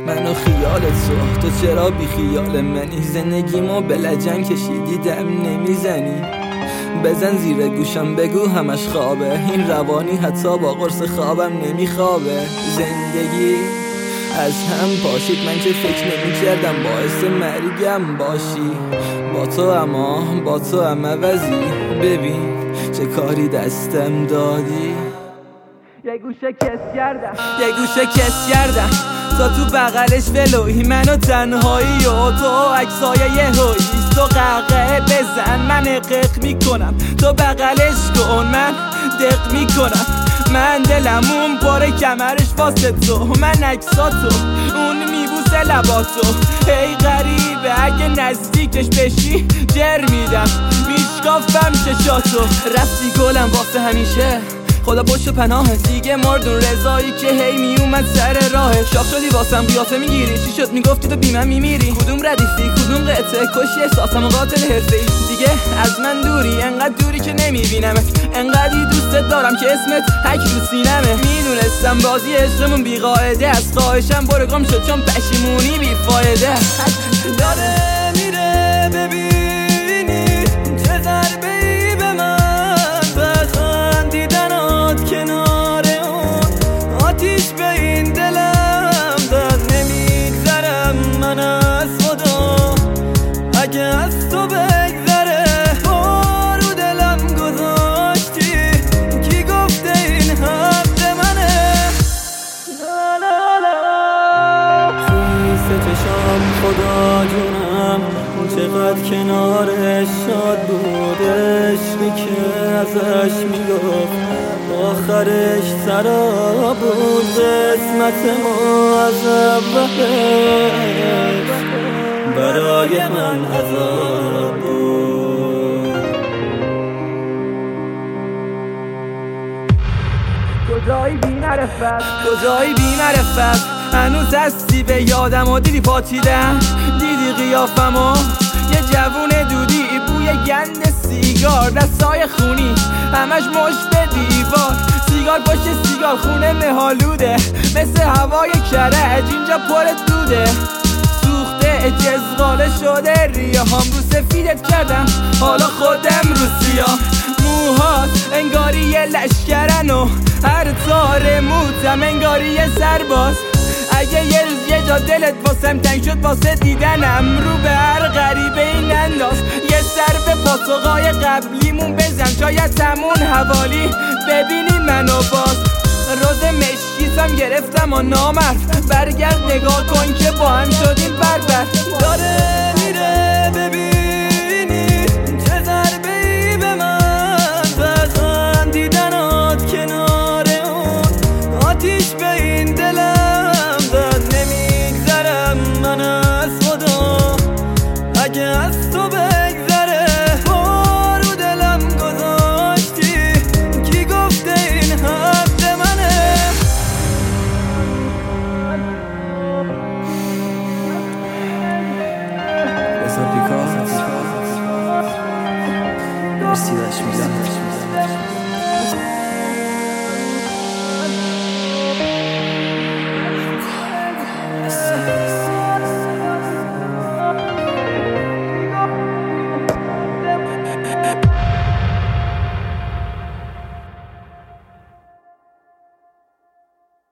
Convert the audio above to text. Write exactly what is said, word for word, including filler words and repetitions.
منو خیالت تو تو چرا بی خیال منی؟ زندگیمو بلجن کشیدی دم نمیزنی. بزن زیر گوشم بگو همش خوابه، این روانی حتی با قرص خوابم نمیخوابه. زندگی از هم پاشید، من که فکر نمی کردم باعث مرگم باشی. با تو اما با تو هم عوضی، ببین چه کاری دستم دادی. یه گوشه کس کردم یه گوشه کس کردم تا تو بغلش ولوی منو تنهایی و تو عکسای یه هایی. تو قهقه بزن من قق میکنم، تو بغلش کن من دق میکنم. من دلمون پاره کمرش واسه تو، من عکساتو اون میبوسه لباتو. هی غریبه اگه نزدیکش بشی جر میدم میشکافم چشاتو. رفتی گلم واسه همیشه، خدا پشت و پناهت. دیگه مردون رضایی که هی میومد سر راهش. شاخ شدی واسم قیافه میگیری، چی شد میگفتی تو بی من میمیری؟ کدوم ردیفی کدوم قطعه کشی احساسم و قاتل حرفه‌ای. دیگه از من دوری انقدر دوری که نمیبینمت، انقدری دوستت دارم که اسمت حک رو سینمه. میدونستم بازی عشقمون بیقاعده است، خواهشم برو گم شد چون پشیمونی بیفایده است. داره میره ببینی چه ضربه‌ای به من بخندیدنات کنار اون آتیش به این دلم داد. نمیگذرم من از خدا اگه از تو بگذره. بارو دلم گذاشتی کی گفته این حق منه؟ لا لا لا خیسه چشام خدا جونم چقدر کنارش شاد بود. عشقی که ازش میگفت آخرش سراب بود. قسمت ما از اولش برای من عذاب بود. کجایی بی معرفت کجایی بی معرفت؟ هنوز هستی به یادم و دیدی پاچیدم، دیدی قیافمو یه جوون دودی، بوی گند سیگار دستای خونی همش مش به دیوار. سیگار پشت سیگار خونه مهالوده، مثل هوای کرج اینجا پر دوده. سوخته جزغاله شده ریه هم رو سفیدت کردم حالا خودم رو سیاه. موهات انگاری یه لشکرن و هر تار موتم انگاری یه سرباز. اگه یه روز یه جا دلت واسم تنگ شد واسه دیدنم، رو به هر غریبه این انداز. یه سر به پاسوقای قبلیمون بزن شاید همون حوالی ببینی منو باز. روز مشکیسم گرفتم و نامرد، برگرد نگاه کن که با هم شدیم بربر. داره میره ببینی چه ضربه‌ای به من بخندیدنات کنار اون آتیش به